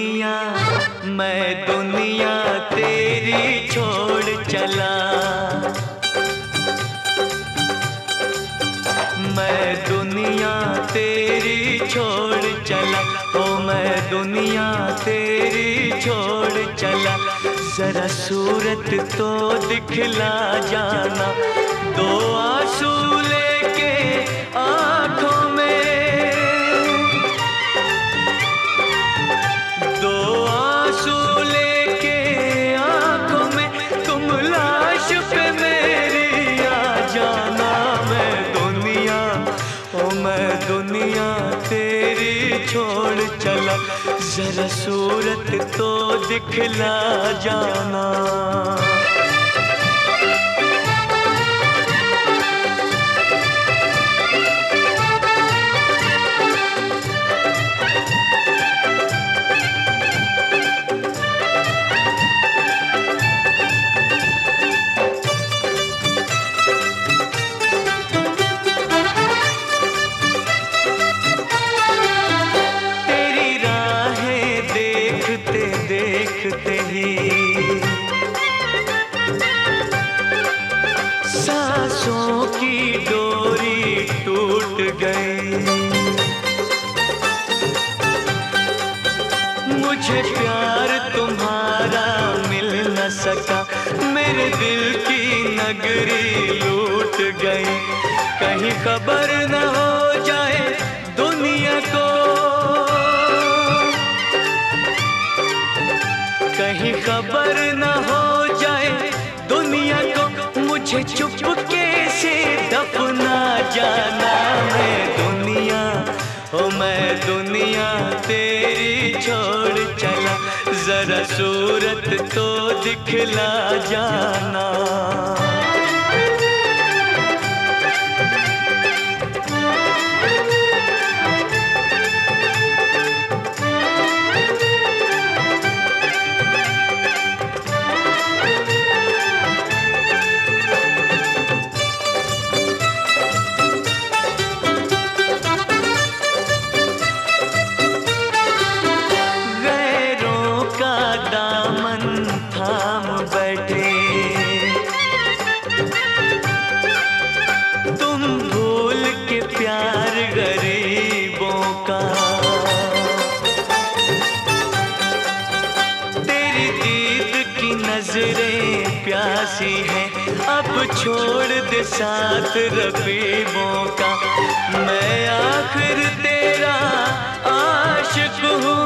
दुनिया तेरी छोड़ चला। मैं दुनिया तेरी छोड़ चला, ओ मैं दुनिया तेरी छोड़ चला। जरा सूरत तो दिखला जाना, दो आंसू लेके आंखों में, दो आंसू लेके आंखों में, तुम लाश पे मेरी आ जाना। मैं दुनिया तेरी छोड़ चला, जरा सूरत तो दिखला जाना। देखते ही सांसों की डोरी टूट गई। मुझे प्यार तुम्हारा मिल न सका, मेरे दिल की नगरी लूट गई। कहीं खबर न हो जाए दुनिया को, कहीं खबर न हो जाए दुनिया को, मुझे चुपके से दफना जाना। मैं दुनिया तेरी छोड़ चला, जरा सूरत तो दिखला जाना। थाम बैठे तुम भूल के प्यार गरीबों का, तेरी दीद की नजरें प्यासी हैं, अब छोड़ दे साथ रकीबों का। मैं आखिर तेरा आशिक हूँ,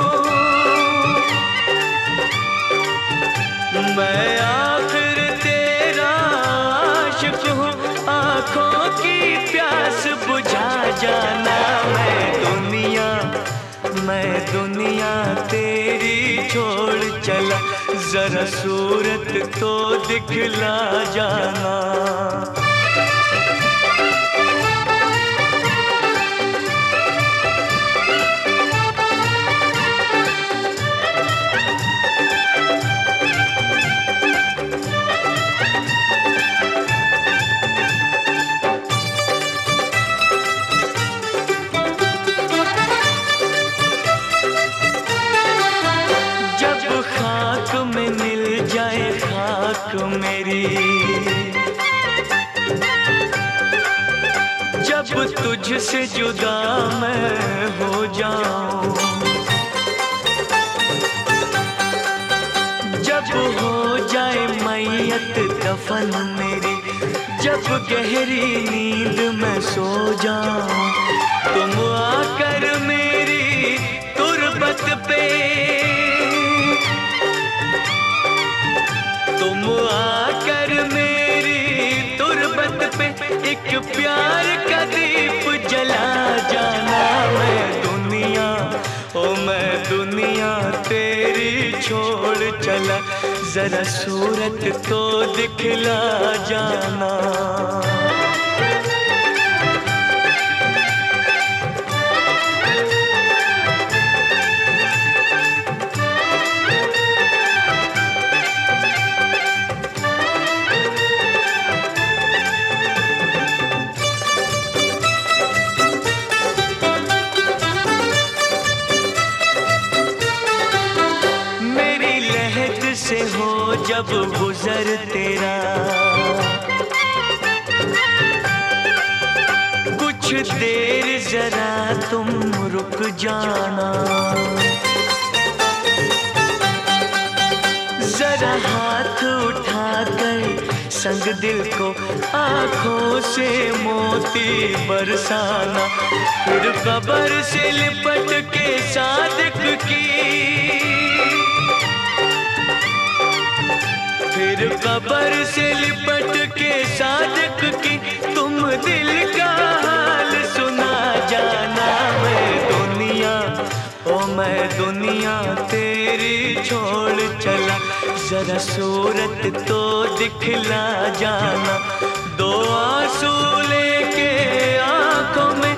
मैं आखिर तेरा आशिक हूँ, आँखों की प्यास बुझा जाना। मैं दुनिया तेरी छोड़ चला, जरा सूरत तो दिखला जाना। खाक में मिल जाए खाक मेरी, जब तुझसे जुदा मैं हो जाऊं, जब हो जाए मैयत दफन मेरी, जब गहरी नींद में सो जाऊं, तुम आकर मेरी तुरबत पे, तुम आकर मेरी तुरबत पे एक प्यार का दीप जला जाना। मैं दुनिया तेरी छोड़ चला, जरा सूरत तो दिखला जाना। से हो जब गुजर तेरा, कुछ देर जरा तुम रुक जाना, जरा हाथ उठाकर संग दिल को आंखों से मोती बरसाना, फिर कब्र से लिपट के सादिक की, फिर कब्र से लिपट के सादिक की तुम दिल का हाल सुना जाना। मैं दुनिया तेरी छोड़ चला, जरा सूरत तो दिखला जाना, दो आंसू लेके आंखों में